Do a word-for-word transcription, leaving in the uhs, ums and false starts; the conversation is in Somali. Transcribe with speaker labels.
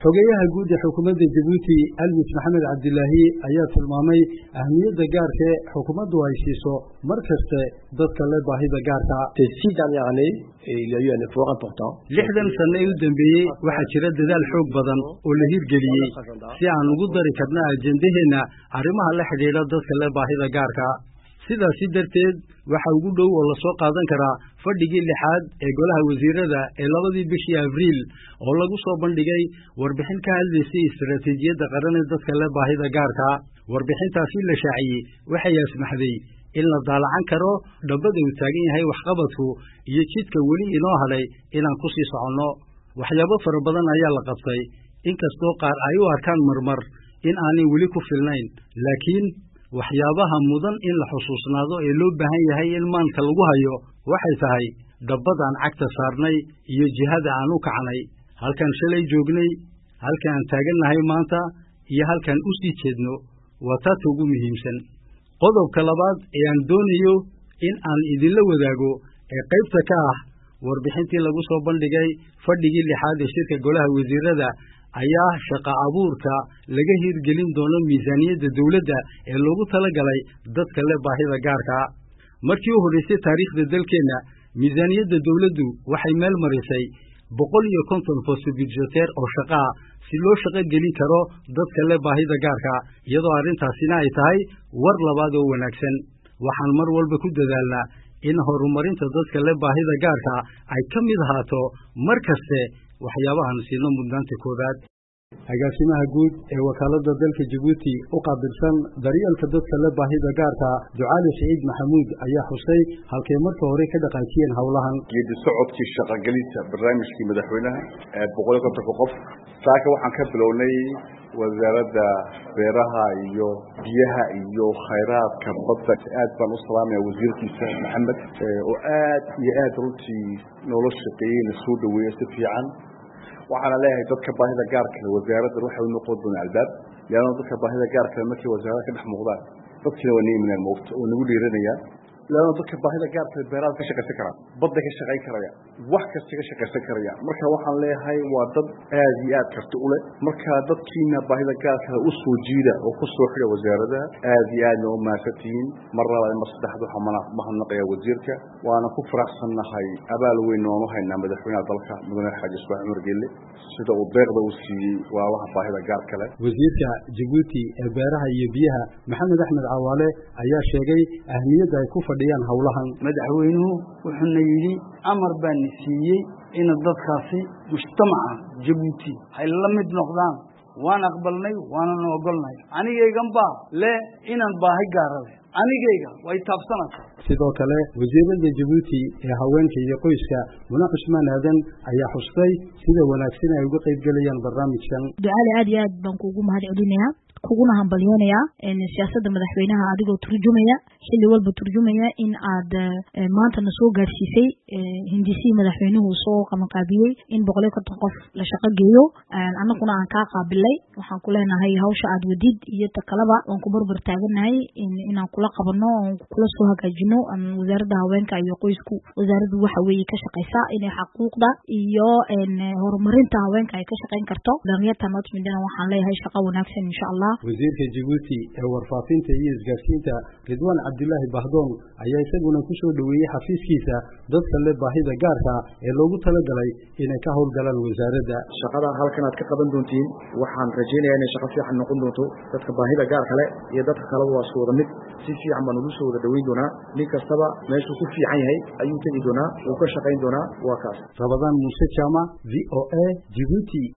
Speaker 1: xogeyaha guud ee xukuumadda Djibouti Almis Maxamed Cabdilaahi ayaa tilmaamay ahmiyadda gaarka ee xukuumaddu ay siiso markasta dadka leh baahida gaarka ah.
Speaker 2: Ces dernières années, il y a eu un effort important.
Speaker 1: lixdan sano u dambeeyay waxa jira dadaal xoog badan oo la hirgeliyay si aan ugu dari karno ajendaheena arrimaha la xiriira dadka leh baahida gaarka ah. sidaas darteed waxa ugu dhow oo la soo qaadan karaa fadhigii lixaad ee golaha wasiirada ee labadii bishii Abriil oo lagu soo bandhigay warbixin ka hadlaysay istiraatiijiyadda qaran ee dadka leh baahida gaarka ah. warbixintaasi la shaaciyay waxay asmaxday in la daalacan karo dhabada uu taagan yahay waxqabadku iyo jidka weli inoo hadhay inaan ku sii soconno. waxyaabo fara badan ayaa la qabtay inkastoo qaar ay u arkaan marmar in aanay weli ku filnayn, laakiin waxyaabaha mudan in la xusuusnaado ee loo baahan yahay in maanka lagu hayo waxay tahay dhabbadaan cagta saarnay iyo jihada aan u kacnay, halkaan shalay joognay, halkaan aan taagannahay maanta iyo halkaan u sii jeedno. waa taata ugu muhiimsan. qodobka labaad ee aan doonayo in aan idinla wadaago ee qaybta ka ah warbixintii lagu soo bandhigay fadhigii lixaad ee shirka golaha wasiirada ayaa shaqa abuurka laga hirgelin doono miisaaniyadda dawladda ee loogu talagalay dadka leh baahida gaarka ah. markii u horeysay taariikhda dalkeena miisaaniyadda dawladdu waxay meel marisay boqol iyo konton post budgeteer oo shaqa ah si loo shaqo gelin karo dadka leh baahida gaarka ah, iyadoo arrintaasina ay tahay war labaad oo wanaagsan. waxaan mar walba ku dadaalnaa in horumarinta dadka leh baahida gaarka ay ka mid ahaato mar kaste waxyaabahan siino mudnaanta koowaad. agaasimaha guud ee wakaaladda dalka Djibouti u qaabilsan daryeelka dadka leh baahida gaarka Ducaale Saciid Maxamuud ayaa xusay halkay marka hore ka dhaqaajiyeen hawlahan
Speaker 3: geedi socodkii shaqagelinta barnaamijkii madaxweynaha ee boqol iyo konton qof. saaka waxaan ka bilownay wasaaradda beeraha iyo biyaha iyo khayraadka badda. aad baan u salaamaya wasiirkiisa Maxamed oo aad iyo aad runtii nolol shaqeeyay soo dhaweeyay si fiican. waxaana leeyahay dadka baahida gaarka leh wasaaradda waxay u noqon doonaa albaab, yaano dadka baahida gaarka leh markii wasaaradda ka dhex muuqdaan dadkina waa niiminaan moogta oo nagu dhiiranaya. laana dadka baahida gaarka leh beeraha ka shaqaysan karaan, badda ka shaqayn karaya, wax kasta ka shaqaysan karaya. marka waxaan leeyahay waa dad aad iyo aad karti u leh. marka dadkiina baahida gaarka leh u soo jiida oo ku soo xidha wasaaradda aad iyo aad oo maasantiin. mar labaad mar saddexaad waxaan mahadnaqaya wasiirka, waana ku faraxsannahay abaal weyn oo u haynaa madaxweynaha dalka mudane Xaaji Ismaaciil Cumar Geelle sida uu deeqda u siiyey waa waxa baahida gaarka leh.
Speaker 1: wasiirka Djibouti ee beeraha iyo biyaha Maxamed Axmed Cawaale ayaa sheegay ahmiyadda ay ku fadhiyaan hawlahan.
Speaker 4: madaxweynuhu wuxuuna yidhi amar baan siiyey in dadkaasi mujtamaca Djibouti ay la mid noqdaan. waan aqbalnay waana ogolnay. anigaygan baa le inaan baahi gaara leh anigayga way taabsanaysaa.
Speaker 1: sidoo kale wasiirada Djibouti ee haweenka iyo qoyska Muna Cusmaan Aadan ayaa xustay sida wanaagsan ay uga qayb galayaan barnaamijkan.
Speaker 5: Ducaale aad iyo aad baan kuugu mahadcelinayaa kuguna hambalyeynaya in siyaasadda madaxweynaha adigoo turjumaya xilli walba turjumaya in aad maanta na soo gaarsiisay hindisii madaxweynuhu soo qabanqaabiyey in boqol iyo konton qof la shaqo geeyo. annaguna aan kaa qaabilay waxaan ku leenahay hawsha aad wadid iyo takalaba waan ku barbar taaganahay inaan kula qabanno oon kula soo hagaajino. wasaaradda haweenka iyo qoysku wasaaraddu waxa weeye ka shaqaysaa inay xaquuqda iyo horumarinta haweenka ay ka shaqayn karto. dhalinyarta notmindana waxaan leeyahay shaqo wanaagsan insha allah.
Speaker 1: wasiirka Djibouti ee warfaafinta iyo isgaarsiinta Ridwaan Cabdilaahi Bahdoon ayaa isaguna ku soo dhaweeyay xafiiskiisa dadka leh baahida gaarka ee loogu talagalay inay ka howlgalaan wasaaradda.
Speaker 6: shaqada halkan aad ka qaban doontiin waxaan rajaynayaa inay shaqo fiican noqon doonto. dadka baahida gaarka leh iyo dadka kale waa soo wada mid si fiican baan ugu soo wada dhaweyn doonaa. nin kastaba meeshuu ku fiican yahay ayuu tegi doonaa, wuu ka shaqayn doonaa. waa kaas
Speaker 1: Rabadaan Muuse Jaamac, V O A, Djibouti.